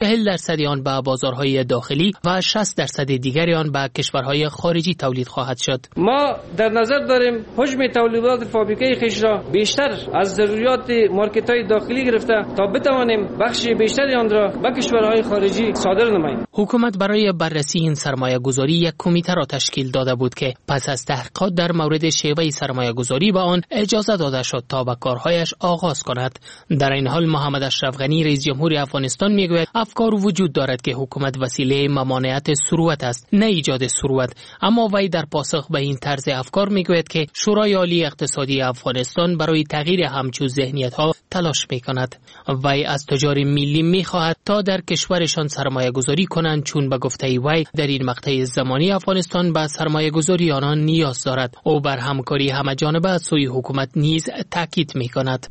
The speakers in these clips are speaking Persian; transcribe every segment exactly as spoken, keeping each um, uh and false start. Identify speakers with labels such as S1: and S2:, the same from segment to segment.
S1: چهل درصد آن به بازارهای داخلی و شصت درصد دیگر آن به کشورهای خارجی تولید خواهد شد.
S2: ما در نظر داریم حجم تولیدات فابریکه خویش را بیشتر از ضروریات مارکت‌های داخلی گرفته تا بتوانیم بخش بیشتری آن را به کشورهای خارجی صادر نماییم.
S1: حکومت برای بررسی این سرمایه‌گذاری یک کمیته را تشکیل داده بود که پس از تحقیقات در مورد شیوه سرمایه‌گذاری به آن اجازه داده شد تا به کارهایش آغاز کند. در این حال محمد اشرف غنی رئیس جمهور افغانستان میگوید افکار وجود دارد که حکومت وسیله ممانعت ثروت است، نه ایجاد ثروت. اما وی در پاسخ به این طرز افکار میگوید که شورای عالی اقتصادی افغانستان برای تغییر همچون ذهنیت‌ها تلاش میکند. وی از تجار ملی میخواهد تا در کشورشان سرمایه گذاری کنند، چون به گفته وی در این مقطع زمانی افغانستان به سرمایه گذاری آنان نیاز دارد. او بر همکاری همه جانبه از سوی حکومت نیز تاکید میکند.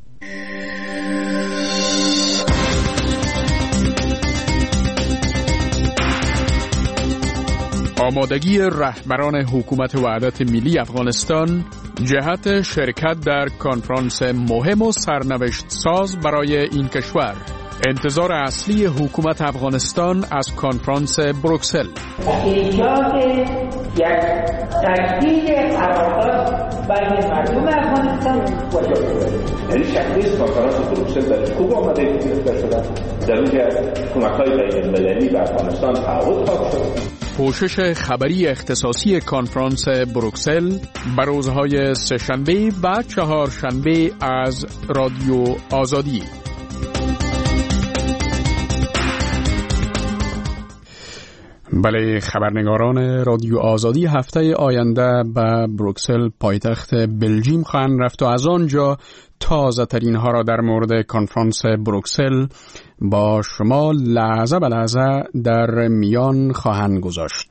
S3: آمادگی رهبران حکومت وحدت ملی افغانستان جهت شرکت در کنفرانس مهم و سرنوشت ساز برای این کشور. انتظار اصلی حکومت افغانستان از کنفرانس بروکسل
S4: ایجاد یک تجدید قرارداد بین مردم افغانستان و جامعه.
S5: یعنی شکلی کنفرانس بروکسل در خوب آماده گرفته شده، در اونجا کمک‌های بین‌المللی به افغانستان تعهد خواهد شد.
S3: پوشش خبری اختصاصی کنفرانس بروکسل بر روزهای سه‌شنبه و چهارشنبه از رادیو آزادی. بله، خبرنگاران رادیو آزادی هفته آینده به بروکسل پایتخت بلژیم خواهند رفت و از آنجا تازه ترین ها را در مورد کنفرانس بروکسل با شما لحظه به لحظه در میان خواهند گذاشت.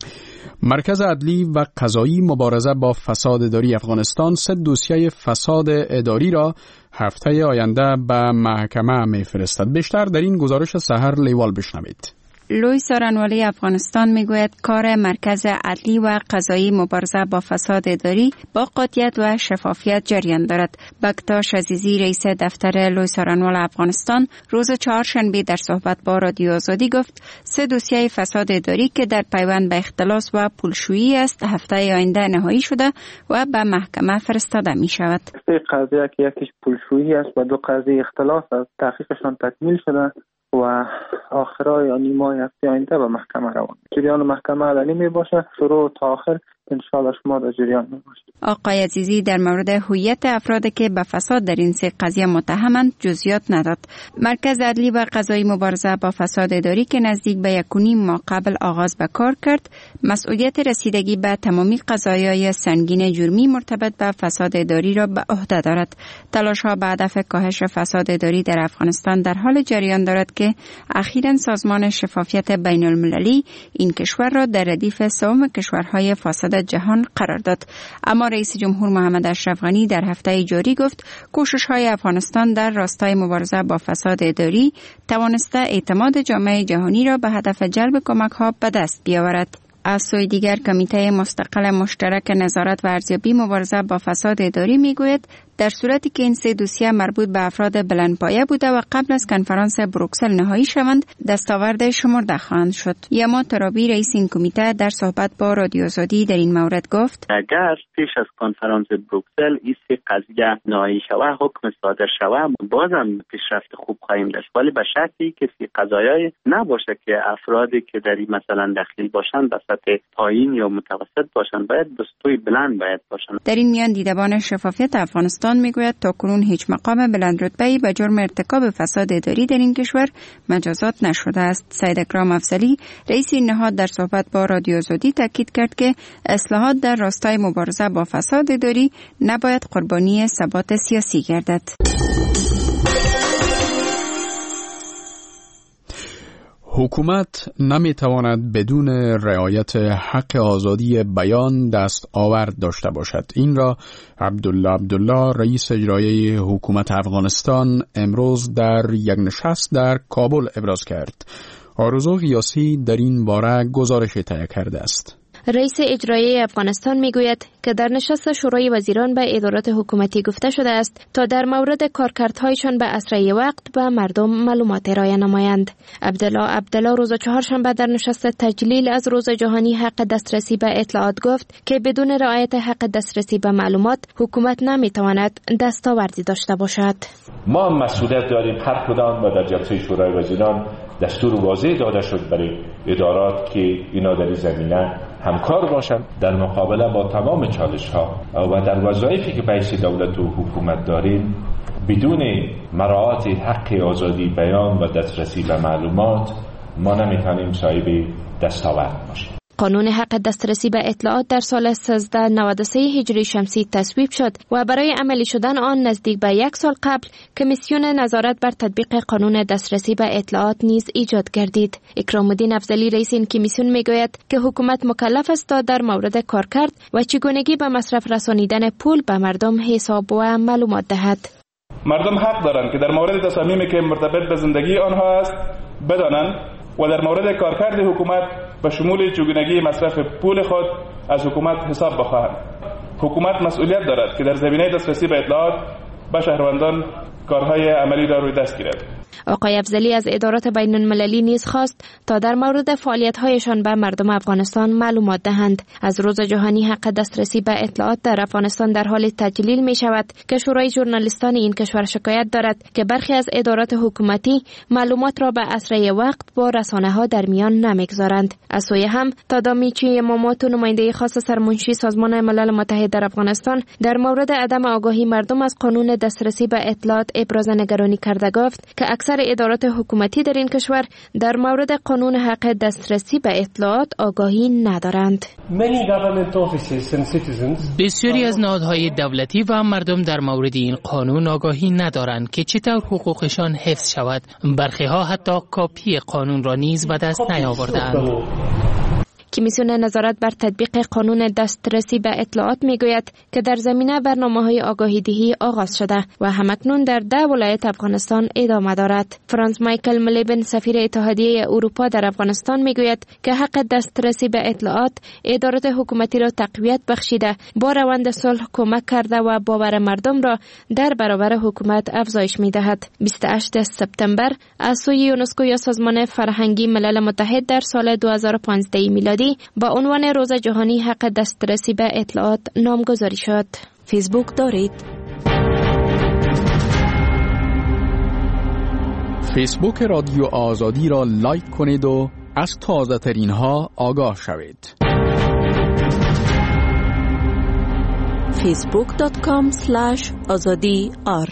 S3: مرکز عدلی و قضایی مبارزه با فساد اداری افغانستان سه دوسیه فساد اداری را هفته آینده به محکمه میفرستد. بیشتر در این گزارش سحر لیوال بشنوید.
S6: لوی سارنوالی افغانستان میگوید کار مرکز عدلی و قضایی مبارزه با فساد اداری با قاطعیت و شفافیت جریان دارد. بکتاش عزیزی رئیس دفتر لوی سارنوال افغانستان روز چهارشنبه در صحبت با رادیو آزادی گفت سه دوسیه فساد اداری که در پیوند به اختلاس و پولشویی است هفته آینده نهایی شده و به محکمه فرستاده می شود.
S7: سه قضیه که یکیش پولشویی است و دو قضیه اختلاس است تحقیقشان تکمیل شده و آخرای یا نیمای هفته آینده به محکمه روان. جریان محکمه علنی می باشه، شروع تا آخر انشاءالله شما در جریان می باشید.
S6: آقای عزیزی در مورد هویت افرادی که به فساد در این سه قضیه متهمند جزئیات نداد. مرکز عدلی و قضایی مبارزه با فساد اداری که نزدیک به یک و نیم ماه قبل آغاز به کار کرد، مسئولیت رسیدگی به تمامی قضایای سنگین جرمی مرتبط به فساد اداری را به عهده دارد. تلاش‌ها به هدف کاهش فساد اداری در افغانستان در حال جریان دارد که اخیراً سازمان شفافیت بین‌المللی این کشور را در ردیف سوم کشورهای فاسد جهان قرار داد. اما رئیس جمهور محمد اشرف غنی در هفته جاری گفت کوشش‌های افغانستان در راستای مبارزه با فساد اداری توانسته اعتماد جامعه جهانی را به هدف جلب کمک‌ها به دست بیاورد. از سوی دیگر کمیته مستقل مشترک نظارت و ارزیابی مبارزه با فساد اداری میگوید در صورتی که این سه دوسیه مربوط به افراد بلندپایه بوده و قبل از کنفرانس بروکسل نهایی شوند دستاورد شمرده خواهند شد. یما ترابی رئیس این کمیته در صحبت با رادیو آزادی در این مورد گفت
S8: اگر پیش از کنفرانس بروکسل این سه قضیه نهایی شود حکم صادر شود بازم پیشرفت خوب خواهیم داشت، ولی به شرطی که سه قضایای نباشه که افرادی که در این مثلا دخیل باشند به سطح پایین یا متوسط باشند، باید دستوی بلند باید باشند.
S6: در این میان دیدبان شفافیت افغانستان میگوید تا کنون هیچ مقام بلند رتبه‌ای به جرم ارتکاب فساد اداری در این کشور مجازات نشده است. سید اکرام افضلی رئیس این نهاد در صحبت با رادیو آزادی تاکید کرد که اصلاحات در راستای مبارزه با فساد اداری نباید قربانی ثبات سیاسی گردد.
S3: حکومت نمیتواند بدون رعایت حق آزادی بیان دست آورد داشته باشد. این را عبدالله عبدالله رئیس اجرایی حکومت افغانستان امروز در یک نشست در کابل ابراز کرد. آرزو غیاثی در این باره گزارش تهیه کرده است.
S9: رئیس اجرایی افغانستان میگوید که در نشست شورای وزیران به ادارات حکومتی گفته شده است تا در مورد کارکردهایشان به اسرع وقت به مردم معلومات ارائه نمایند. عبدالله عبدالله روز چهارشنبه در نشست تجلیل از روز جهانی حق دسترسی به اطلاعات گفت که بدون رعایت حق دسترسی به معلومات حکومت نمیتواند دستاوردی داشته باشد.
S5: ما هم مسئولیت داریم هر کدام و در جلسه شورای وزیران دستور واضح داده شد برای ادارات که اینا در این زمینه همکار باشند در مقابله با تمام چالش ها و در وظایفی که بحث دولت و حکومت داریم بدون مراعات حق آزادی بیان و دسترسی به معلومات ما نمیتونیم صاحب دستاورد باشیم.
S9: قانون حق دسترسی به اطلاعات در سال سیزده نود و سه هجری شمسی تصویب شد و برای عملی شدن آن نزدیک به یک سال قبل کمیسیون نظارت بر تطبیق قانون دسترسی به اطلاعات نیز ایجاد گردید. اکرام الدین افضلی رئیس این کمیسیون میگوید که حکومت مکلف است تا در مورد کارکرد و چگونگی به مصرف رسانیدن پول به مردم حساب و معلومات دهد.
S10: مردم حق دارند که در مورد تصامیمی که مرتبط به زندگی آنها است بدانند و در مورد کارکرد حکومت به شمول چگونگی مصرف پول خود از حکومت حساب بخواهند. حکومت مسئولیت دارد که در زمینه دسترسی به اطلاعات به شهروندان کارهای عملی را روی دست گیرد.
S9: آقای افضلی از ادارات بین المللی نیز خواست تا در مورد فعالیت‌هایشان به مردم افغانستان معلومات دهند. از روز جهانی حق دسترسی به اطلاعات در افغانستان در حال تجلیل می شود که شورای ژورنالیستان این کشور شکایت دارد که برخی از ادارات حکومتی معلومات را به اسرع وقت با رسانه‌ها در میان نمیگذارند. از سوی هم تادامیچی ماموتو نماینده خاص سرمنشی سازمان ملل متحد در افغانستان در مورد عدم آگاهی مردم از قانون دسترسی به اطلاعات ابراز نگرانی کرده گفت که اکثر ادارات حکومتی در این کشور در مورد قانون حق دسترسی به اطلاعات آگاهی ندارند.
S1: بسیاری از نهادهای دولتی و مردم در مورد این قانون آگاهی ندارند که چطور حقوقشان حفظ شود. برخی ها حتی کاپی قانون را نیز به دست نیاورده‌اند.
S9: کمیسیون نظارت بر تطبیق قانون دسترسی به اطلاعات میگوید که در زمینه برنامه‌های آگاهی دهی آغاز شده و همکنون در ده ولایت افغانستان ادامه دارد. فرانس مایکل ملیبن سفیر اتحادیه اروپا در افغانستان میگوید که حق دسترسی به اطلاعات ادارات حکومتی را تقویت بخشیده، با روند صلح کمک کرده و باور مردم را در برابر حکومت افزایش میدهد. بیست و هشتم سپتامبر از سوی یونسکو یا سازمان فرهنگی ملل متحد در سال دو هزار و پانزده میلادی با عنوان روز جهانی حق دسترسی به اطلاعات نامگذاری شد. فیسبوک دارید؟
S3: فیسبوک رادیو آزادی را لایک کنید و از تازه ترین ها آگاه شوید.
S11: فیسبوک دات کام اسلش آزادی آر.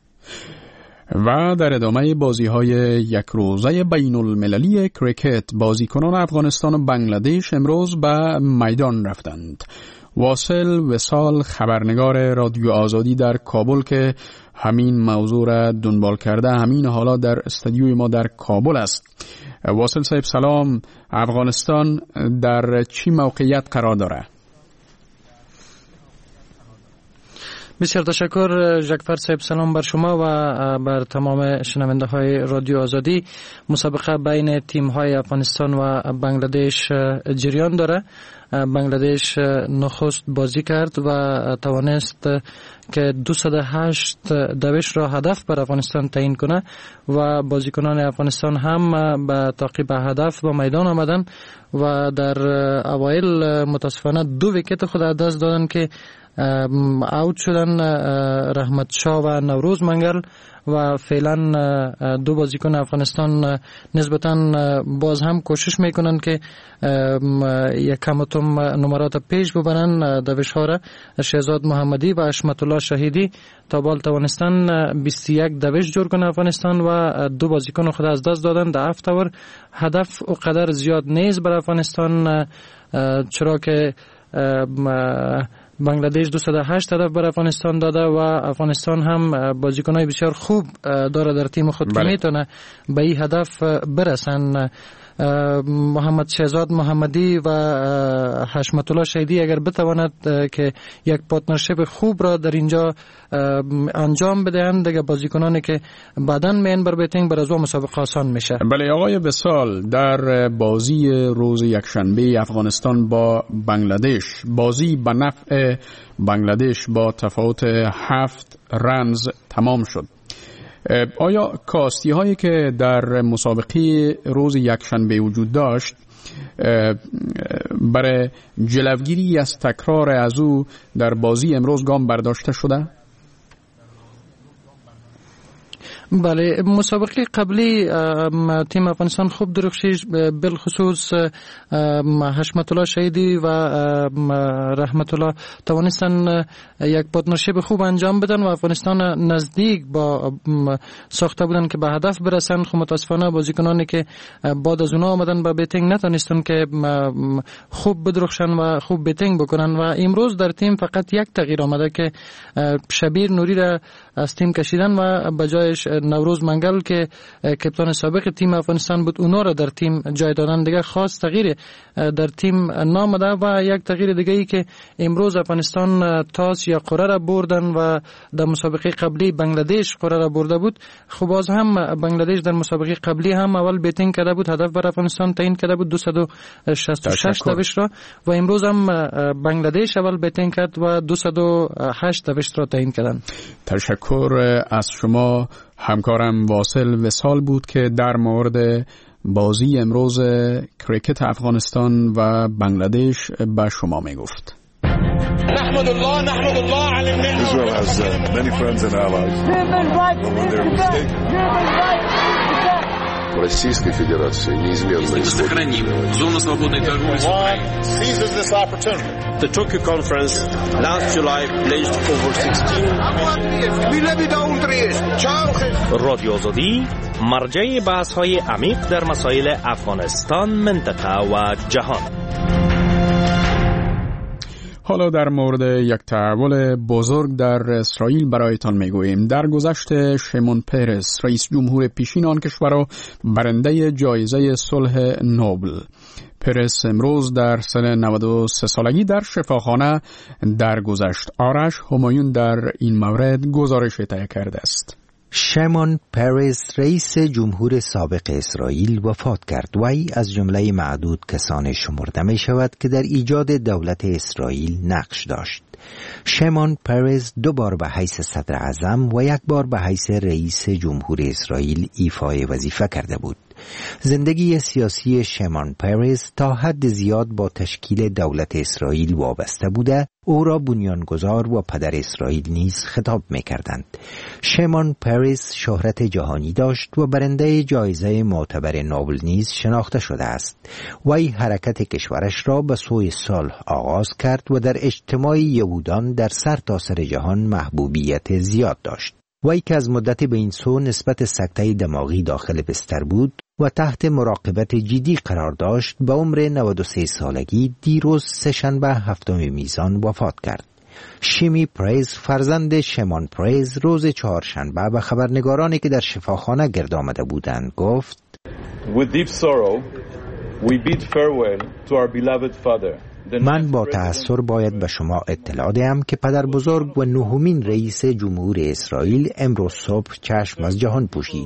S3: و در ادامه بازی های یک روزه بین المللی کریکت، بازیکنان افغانستان و بنگلادش امروز به میدان رفتند. واصل وصال خبرنگار رادیو آزادی در کابل که همین موضوع را دنبال کرده همین حالا در استودیوی ما در کابل است. واصل صاحب سلام، افغانستان در چی موقعیت قرار داره؟
S12: بسیار تشکر جعفر صاحب، سلام بر شما و بر تمام شنونده های رادیو آزادی. مسابقه بین تیم های افغانستان و بنگلادش جریان داره. بنگلادش نخست بازی کرد و توانست که دویست و هشت دوش را هدف بر افغانستان تعیین کنه و بازیکنان افغانستان هم به تعقیب هدف به میدان آمدن و در اوایل متاسفانه دو ویکت خود از دست دادن که اوت شدن رحمت شاه و نوروز منگل و فعلا دو بازیکن افغانستان نسبتاً باز هم کوشش میکنن که یک کمتم نمرات پیش ببرن دوش ها را. شهزاد محمدی و اشمت الله شهیدی تا بال توانستن بیست و یک دوش جور کنه افغانستان و دو بازیکن خود از دست دادن. در هفت اور هدف و قدر زیاد نیست بر افغانستان، چرا که بنگلادش دویست و هشت هدف بر افغانستان داده و افغانستان هم بازیکنای بسیار خوب داره در تیم خود که میتونه به این هدف برسن. محمد شهزاد محمدی و حشمت الله شهیدی اگر بتواند که یک پارتنرشیپ خوب را در اینجا انجام بدهند دیگه بازیکنانی که بعداً مین بر بیتینگ بر از او مسابقه آسان میشه.
S3: بله آقای وصال، در بازی روز یکشنبه افغانستان با بنگلادش، بازی به نفع بنگلادش با تفاوت هفت رنز تمام شد. آیا کاستی هایی که در مسابقه روز یکشنبه وجود داشت برای جلوگیری از تکرار از او در بازی امروز گام برداشته شده؟
S12: بله، مسابقه قبلی تیم افغانستان خوب درخشید، بالخصوص حشمت الله شهیدی و رحمت الله توانستن یک پارتنرشیپ خوب انجام بدن و افغانستان نزدیک با ساخته بودن که به هدف برسن. خب متاسفانه بازیکنانی که بعد از اونها آمدن به بیتینگ نتونستن که خوب بدرخشن و خوب بیتینگ بکنن و امروز در تیم فقط یک تغییر آمده که شبیر نوری را از تیم کشیدن و به جایش نوروز منگل که کپتان سابق تیم افغانستان بود اونا را در تیم جای دادن. دیگه خاص تغییر در تیم نامده و یک تغییر دیگه ای که امروز افغانستان تاس یا قره را بردن و در مسابقه قبلی بنگلادش قره را برده بود. خب باز هم بنگلادش در مسابقه قبلی هم اول بیتینگ کرده بود، هدف بر افغانستان تعیین کرده بود دویست و شصت و شش دویست را و امروز هم بنگلادش اول بیتینگ کرد و دویست و هشت دویست را تعیین کردن.
S3: تشکر از شما همکارم واصل وصال بود که در مورد بازی امروز کریکت افغانستان و بنگلادش به شما می گفت.
S13: نحمد الله نحمد الله علی النعمة. Israel has uh, many friends and allies. When they're mistaken.
S14: Российской Федерации неизменно
S15: сохраним зону свободной торговли с Украиной.
S13: Seizes this opportunity.
S16: The Tokyo conference last July pledged over sixteen.
S17: رادیو آزادی مرجع بحث‌های عمیق در مسائل افغانستان، منطقه و جهان.
S3: حالا در مورد یک تحول بزرگ در اسرائیل برایتان میگوییم. در گذشته شیمون پرس رئیس جمهور پیشین آن کشور برنده جایزه صلح نوبل. پرس امروز در سن نود و سه سالگی در شفاخانه درگذشت. آرش همایون در این مورد گزارش تهیه کرده است.
S18: شیمون پرس رئیس جمهور سابق اسرائیل وفات کرد. وی از جمله معدود کسان شمرده می شود که در ایجاد دولت اسرائیل نقش داشت. شیمون پرس دو بار به حیث صدر اعظم و یک بار به حیث رئیس جمهور اسرائیل ایفای وظیفه کرده بود. زندگی سیاسی شیمون پرس تا حد زیاد با تشکیل دولت اسرائیل وابسته بوده. او را بنیانگذار و پدر اسرائیل نیز خطاب می‌کردند. شیمون پرس شهرت جهانی داشت و برنده جایزه معتبر نوبل نیز شناخته شده است. وی حرکت کشورش را به سوی صلح آغاز کرد و در اجتماع یهودان در سرتاسر جهان محبوبیت زیاد داشت. وی که از مدت به این سو نسبت سکته دماغی داخل بستر بود و تحت مراقبت جدی قرار داشت، به عمر نود و سه سالگی دیروز سه‌شنبه هفتم میزان وفات کرد. شیمی پرز فرزند شیمون پرز روز چهارشنبه به خبرنگارانی که در شفاخانه گرد آمده بودند گفت:
S10: With deep sorrow we bid farewell to our beloved father.
S18: من با تأثر باید به شما اطلاع دهم که پدر بزرگ و نهمین رئیس جمهور اسرائیل امروز صبح چشم از جهان پوشید.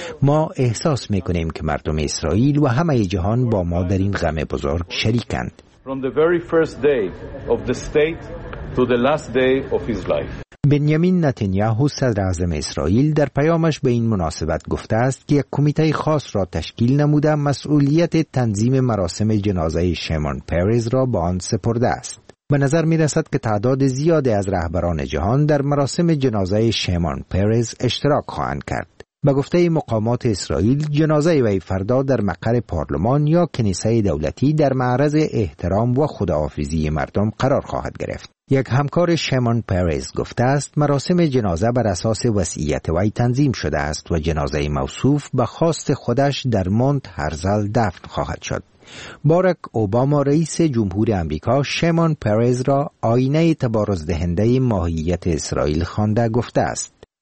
S18: ما احساس میکنیم که مردم اسرائیل و همه جهان با ما در این غم بزرگ شریکند.
S10: From the very first day of the state to the last day of his life.
S18: بنیامین نتانیاهو صدر اعظم اسرائیل در پیامش به این مناسبت گفته است که یک کمیته خاص را تشکیل نموده مسئولیت تنظیم مراسم جنازه شیمون پرس را به آن سپرده است. به نظر می رسد که تعداد زیادی از رهبران جهان در مراسم جنازه شیمون پرس اشتراک خواهند کرد. به گفته مقامات اسرائیل جنازه وی فردا در مقر پارلمان یا کنیسه دولتی در معرض احترام و خداحافظی مردم قرار خواهد گرفت. یک همکار شیمون پرس گفته است مراسم جنازه بر اساس وصیت وی تنظیم شده است و جنازه موصوف به خواست خودش در مونت هرزل دفن خواهد شد. باراک اوباما رئیس جمهور امریکا شیمون پرس را آینه تبارز دهنده ماهیت اسرائیل خوانده گفته است: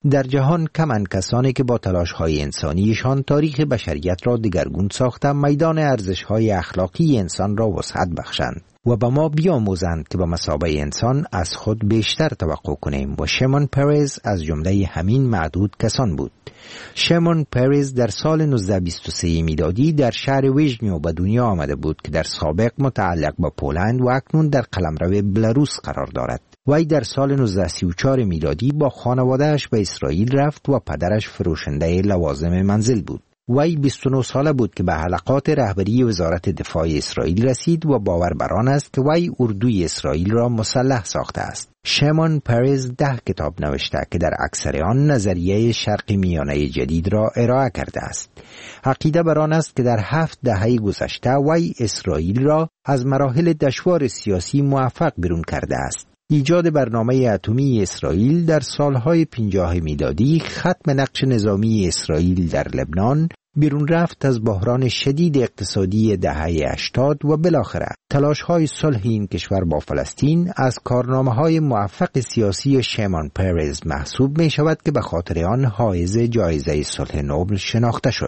S18: در جهان کمند کسانی که با تلاش‌های انسانیشان تاریخ بشریت را دگرگون ساخته میدان ارزش‌های اخلاقی انسان را وسعت بخشند و به ما بیاموزند که به مثابه انسان از خود بیشتر توقع کنیم و شیمون پریز از جمله همین معدود کسان بود. شیمون پریز در سال نوزده بیست و سه میلادی در شهر ویژنیو به دنیا آمده بود که در سابق متعلق به پولند و اکنون در قلمرو بلاروس قرار دارد. وی در سال نوزده سی و چهار میلادی با خانواده‌اش به اسرائیل رفت و پدرش فروشنده لوازم منزل بود. وی بیست و نه ساله بود که به حلقات رهبری وزارت دفاع اسرائیل رسید و باور بر آن است که وی اردوی اسرائیل را مسلح ساخته است. شیمون پریز ده کتاب نوشته که در اکثر آن نظریه شرق میانه جدید را ارائه کرده است. عقیده بر آن است که در هفت دهه گذشته وی اسرائیل را از مراحل دشوار سیاسی موفق بیرون کرده است. ایجاد برنامه اتمی اسرائیل در سالهای پنجاه میلادی، ختم نقش نظامی اسرائیل در لبنان، بیرون رفت از بحران شدید اقتصادی دهه هشتاد و بالاخره تلاش‌های صلح این کشور با فلسطین از کارنامه‌های موفق سیاسی شیمون پریز محسوب می شود که به خاطر آن حائز جایزه صلح نوبل شناخته شد.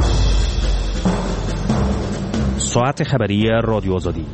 S17: ساعت خبری رادیو آزادی.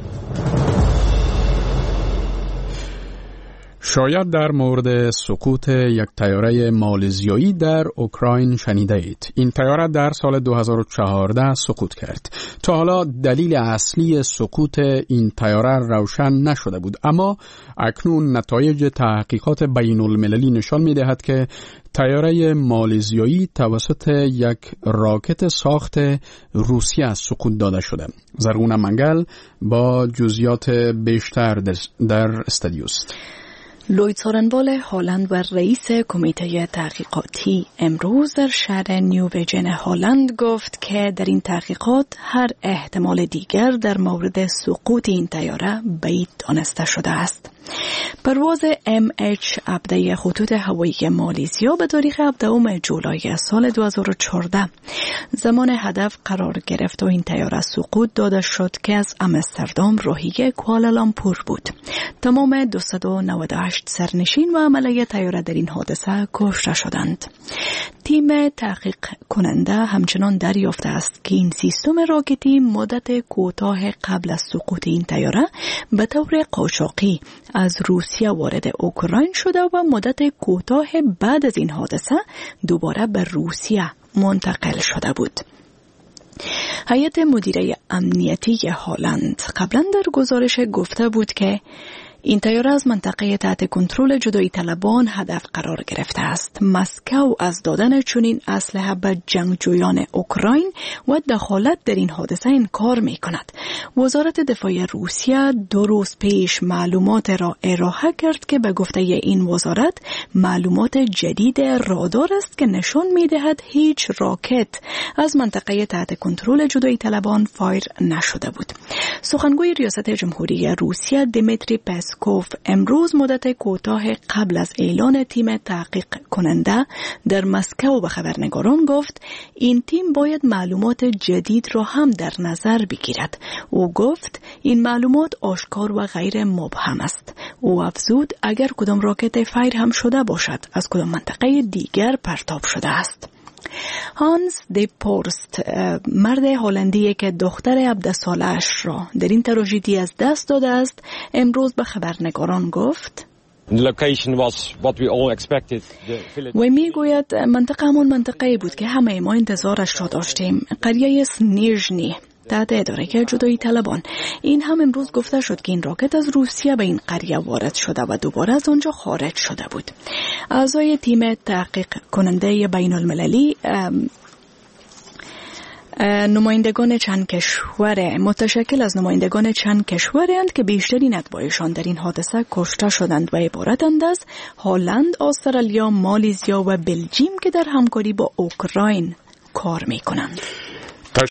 S3: شاید در مورد سقوط یک طیاره مالزیایی در اوکراین شنیده اید. این طیاره در سال دو هزار و چهارده سقوط کرد. تا حالا دلیل اصلی سقوط این طیاره روشن نشده بود، اما اکنون نتایج تحقیقات بین المللی نشان می دهد که طیاره مالزیایی توسط یک راکت ساخت روسیه سقوط داده شده. زرغون منگل با جزئیات بیشتر در استودیو است.
S19: لوید سارنوال هالند و رئیس کمیته تحقیقاتی امروز در شهر نیووژن هالند گفت که در این تحقیقات هر احتمال دیگر در مورد سقوط این طیاره بعید دانسته شده است. پرواز ام اچ هفده خطوط هوایی مالزیا به تاریخ هفدهم جولای سال دو هزار و چهارده زمان هدف قرار گرفت و این طیاره سقوط داده شد که از آمستردام راهی کوالالامپور بود. تمام دویست و نود و هشت سرنشین و عمله طیاره در این حادثه کشته شدند. تیم تحقیق کننده همچنان دریافته است که این سیستم راکتی مدت کوتاه قبل از سقوط این طیاره به طور قاچاقی از روسیه وارد اوکراین شده و مدت کوتاه بعد از این حادثه دوباره به روسیه منتقل شده بود. هیئت مدیره امنیتی هالند قبلا در گزارش گفته بود که این طیاره از منطقه تحت کنترل جدایی طلبان هدف قرار گرفته است. مسکو از دادن چنین اسلحه به جنگجویان اوکراین و دخالت در این حادثه انکار می کند. وزارت دفاع روسیه دو روز پیش معلومات را ارائه کرد که به گفته این وزارت معلومات جدید رادار است که نشان می دهد هیچ راکت از منطقه تحت کنترل جدایی طلبان فایر نشده بود. سخنگوی ریاست جمهوری روسیه دیمیتری پسکوف امروز مدت کوتاه قبل از اعلان تیم تحقیق کننده در مسکو به خبرنگاران گفت این تیم باید معلومات جدید را هم در نظر بگیرد. او گفت این معلومات آشکار و غیر مبهم است. او افزود اگر کدام راکت فایر هم شده باشد از کدام منطقه دیگر پرتاب شده است. هانس دی پورست مرد هلندی که دختر هفده سالش را در این تراژدی از دست داده است امروز به خبرنگاران گفت و می گوید منطقه همون منطقه بود که همه ما انتظارش را داشتیم، قریه سنیژنی تحت اداره جدایی طلبان. این هم امروز گفته شد که این راکت از روسیه به این قریه وارد شده و دوباره از آنجا خارج شده بود. اعضای تیم تحقیق کننده بین المللی نمایندگان چند کشور متشکل از نمایندگان چند کشورند که بیشترین اتباعشان در این حادثه کشته شدند و عبارتند از هلند، استرالیا، مالزیا و بلژیم که در همکاری با اوکراین کار می کنند.